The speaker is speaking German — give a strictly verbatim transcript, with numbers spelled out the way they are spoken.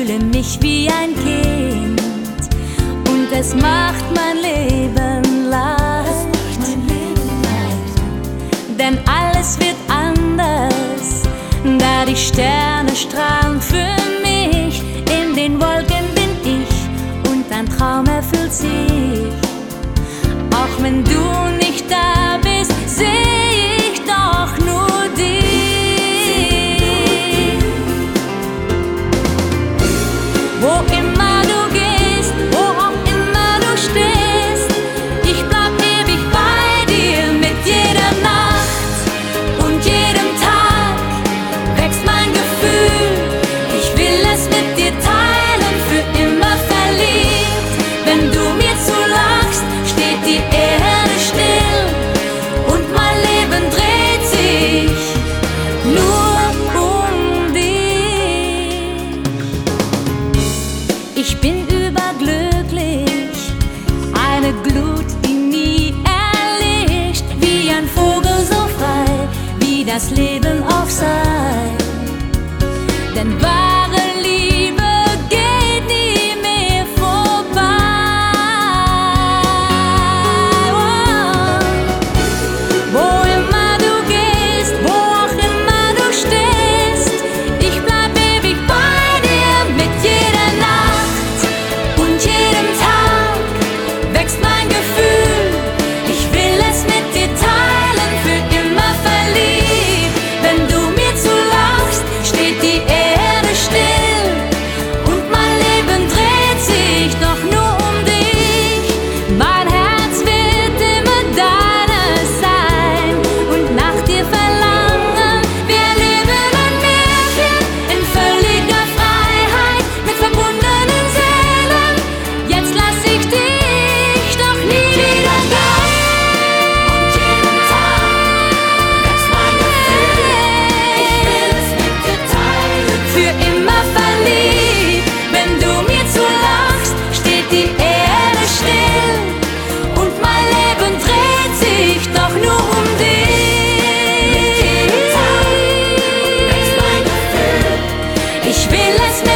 fühle mich wie ein Kind und es macht mein Leben leicht. Denn alles wird anders, da die Sterne strahlen für mich. In den Wolken bin ich und ein Traum erfüllt sich. Auch wenn du nicht da bist, seh ich doch nur dich. Wo immer du gehst, wo auch immer du stehst, ich bleib ewig bei dir. Mit jeder Nacht und jedem Tag wächst mein Gefühl. Ich will es mit dir teilen, für immer verliebt. Wenn du mir zulachst, steht die Erde still und mein Leben dreht sich nur um dich. Ich bin überglücklich, eine Glut, die nie erlischt, wie ein Vogel so frei, wie das Leben auf sei. Denn wahre Liebe geht nie mehr vorbei. Wo immer du gehst, wo auch immer du stehst, ich bleib ewig bei dir. Mit jeder Nacht und jedem Tag wächst mein Gefühl. Ich will es mit dir teilen, für immer verliebt. Wenn du mir zulachst, steht die Erde still und mein Leben dreht sich doch nur um dich. Mein Herz wird immer deines sein und nach dir verlangen. Wir leben ein Märchen in völliger Freiheit mit verbundenen Seelen. Jetzt lass ich dich doch nie wieder gehen. Und jeden Tag wächst mein Gefühl. Ich will es mit dir teilen, für immer verliebt. Wenn du mir zulachst, steht die Erde still und mein Leben dreht sich doch nur um dich. Mit jedem Tag wächst mein Gefühl. Ich will es mit